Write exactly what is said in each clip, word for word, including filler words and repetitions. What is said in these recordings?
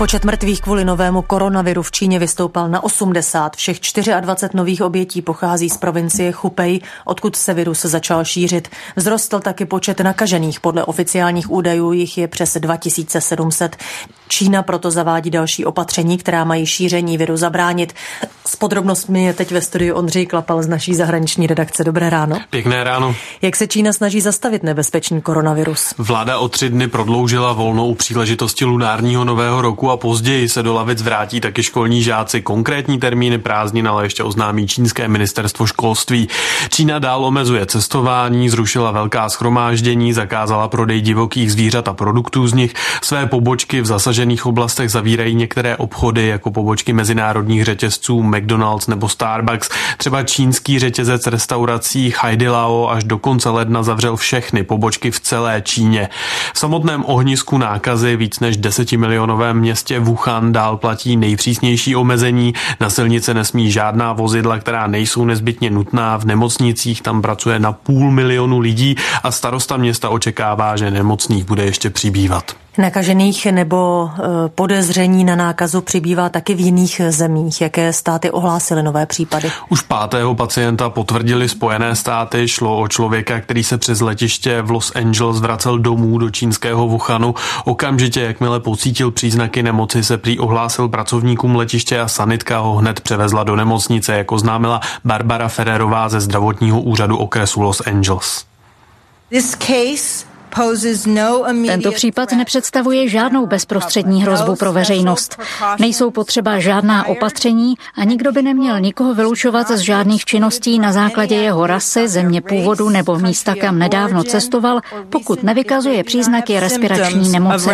Počet mrtvých kvůli novému koronaviru v Číně vystoupal na osmdesát. Všech dvacet čtyři nových obětí pochází z provincie Hubei, odkud se virus začal šířit. Vzrostl taky počet nakažených. Podle oficiálních údajů jich je přes dva tisíce sedm set. Čína proto zavádí další opatření, která mají šíření viru zabránit. S podrobnostmi je teď ve studiu Ondřej Klapal z naší zahraniční redakce. Dobré ráno. Pěkné ráno. Jak se Čína snaží zastavit nebezpečný koronavirus? Vláda o tři dny prodloužila volno u příležitosti lunárního nového roku a později se do lavic vrátí taky školní žáci. Konkrétní termíny prázdnin ale ještě oznámí čínské ministerstvo školství. Čína dál omezuje cestování, zrušila velká shromáždění, zakázala prodej divokých zvířat a produktů z nich. Své pobočky v zasažených oblastech zavírají některé obchody, jako pobočky mezinárodních řetězců McDonald's nebo Starbucks. Třeba čínský řetězec restaurací Haidilao až do konce ledna zavřel všechny pobočky v celé Číně. V samotném ohnisku nákazy víc než desetimilionovém městě Wuhan dál platí nejpřísnější omezení. Na silnice nesmí žádná vozidla, která nejsou nezbytně nutná. V nemocnicích tam pracuje na půl milionu lidí a starosta města očekává, že nemocných bude ještě přibývat. Nakažených nebo podezření na nákazu přibývá taky v jiných zemích. Jaké státy ohlásily nové případy? Už pátého pacienta potvrdili Spojené státy. Šlo o člověka, který se přes letiště v Los Angeles vracel domů do čínského Wuhanu. Okamžitě, jakmile pocítil příznaky nemoci, se prý ohlásil pracovníkům letiště a sanitka ho hned převezla do nemocnice, jako oznámila Barbara Ferrerová ze zdravotního úřadu okresu Los Angeles. This case Tento případ nepředstavuje žádnou bezprostřední hrozbu pro veřejnost. Nejsou potřeba žádná opatření a nikdo by neměl nikoho vylučovat z žádných činností na základě jeho rasy, země původu nebo místa, kam nedávno cestoval, pokud nevykazuje příznaky respirační nemoci.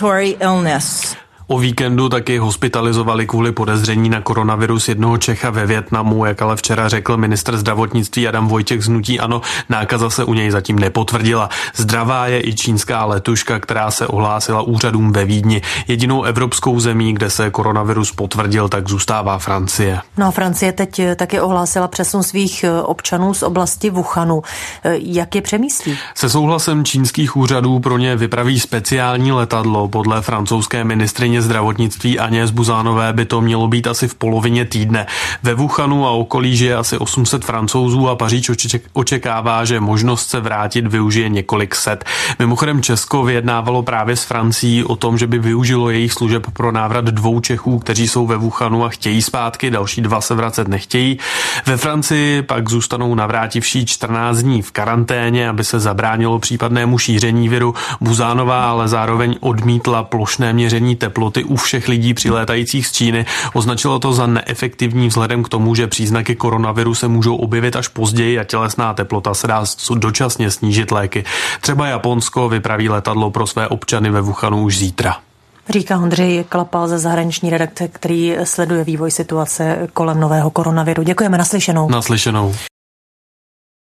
O víkendu taky hospitalizovali kvůli podezření na koronavirus jednoho Čecha ve Vietnamu, jak ale včera řekl ministr zdravotnictví Adam Vojtěch z hnutí ANO, nákaza se u něj zatím nepotvrdila. Zdravá je i čínská letuška, která se ohlásila úřadům ve Vídni. Jedinou evropskou zemí, kde se koronavirus potvrdil, tak zůstává Francie. No a Francie teď taky ohlásila přesun svých občanů z oblasti Wuhanu. Jak je přemístí? Se souhlasem čínských úřadů pro ně vypraví speciální letadlo. Podle francouzské ministryně zdravotnictví Agnès Buzánové by to mělo být asi v polovině týdne. Ve Wuhanu a okolí žije asi osm set Francouzů a Paříž očekává, že možnost se vrátit využije několik set. Mimochodem Česko vyjednávalo právě s Francií o tom, že by využilo jejich služeb pro návrat dvou Čechů, kteří jsou ve Wuhanu a chtějí zpátky, další dva se vracet nechtějí. Ve Francii pak zůstanou navrátivší čtrnáct dní v karanténě, aby se zabránilo případnému šíření viru. Buzánová ale zároveň odmítla plošné měření teploty u všech lidí přilétajících z Číny. Označilo to za neefektivní vzhledem k tomu, že příznaky koronaviru se můžou objevit až později a tělesná teplota se dá dočasně snížit léky. Třeba Japonsko vypraví letadlo pro své občany ve Wuhanu už zítra. Říká Ondřej Klapal ze zahraniční redakce, který sleduje vývoj situace kolem nového koronaviru. Děkujeme, naslyšenou. Naslyšenou.